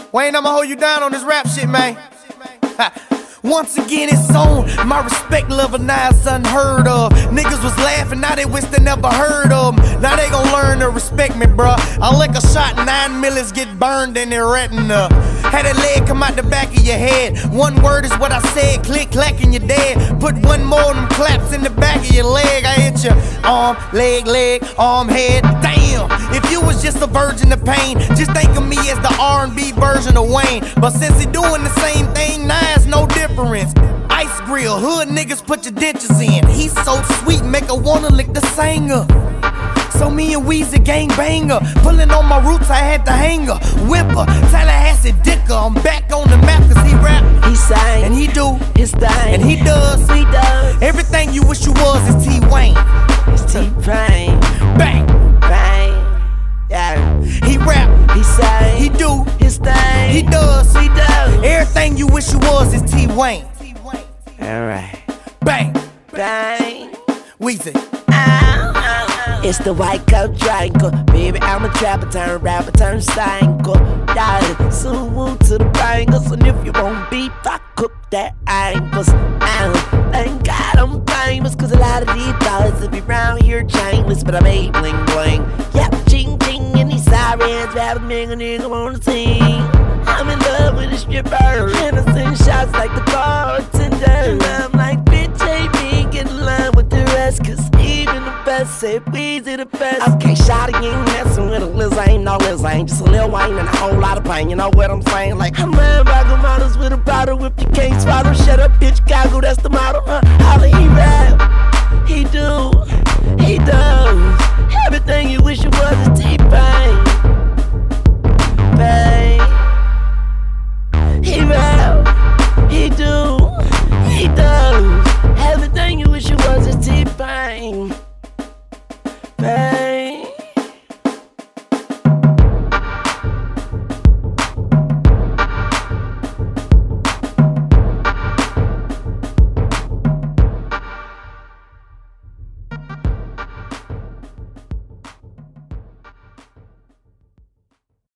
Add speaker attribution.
Speaker 1: Wayne, I'ma hold you down on this rap shit, man. Once again, it's on. My respect level now is unheard of. Niggas was laughing, now they wish they never heard of them. Now they gon' learn to respect me, bruh. I lick a shot, 9 millers get burned in their retina. Had a leg come out the back of your head. One word is what I said, click, clack, and you're dead. Put one more of them claps in the back of your leg. I hit your arm, leg, arm, head. Damn, if you was just a virgin of pain, just think of me as the R&B version of Wayne. But since he doing the same thing, now it's no difference. Ice grill, hood niggas put your dentures in. He's so sweet, make her wanna lick the singer. So me and Weezy gang banger. Pulling on my roots, I had to hang her. Whipper, Tallahassee dicker. I'm back on the map cause he rap,
Speaker 2: he sang,
Speaker 1: and he do
Speaker 2: his thing,
Speaker 1: and he does,
Speaker 2: he does.
Speaker 1: Everything you wish you was is T-Wayne.
Speaker 2: It's T-Pain.
Speaker 1: Bang,
Speaker 2: bang, yeah.
Speaker 1: He rap,
Speaker 2: he sang,
Speaker 1: he do
Speaker 2: his thing,
Speaker 1: he does,
Speaker 2: he does.
Speaker 1: Everything you wish you was is T-Wayne.
Speaker 2: Alright.
Speaker 1: Bang,
Speaker 2: bang,
Speaker 1: Weezy.
Speaker 2: It's the white coat triangle. Baby, I'm a trapper, turn rapper, turn single. Yeah, so woo to the bangles. And if you want beef, I cook that angles. Thank God I'm famous, cause a lot of these boys that be round here chainless, but I made bling bling. Yep, ching ching, and these sirens rap a nigga on the scene. I'm in love with a stripper, innocent shots like the bartender. And I'm like, bitch, ain't me, get in line with the rest, cause even the best say Weezy the best. Okay, shawty ain't messing with a Liz, ain't no Liz, ain't just a Lil Wayne and a whole lot of pain, you know what I'm saying? Like, I'm wearing rocket models with a bottle, if you can't swallow, shut up, bitch, Chicago, that's the motto, Holla, he rap, he do, he does, everything you wish you was is T-Pain.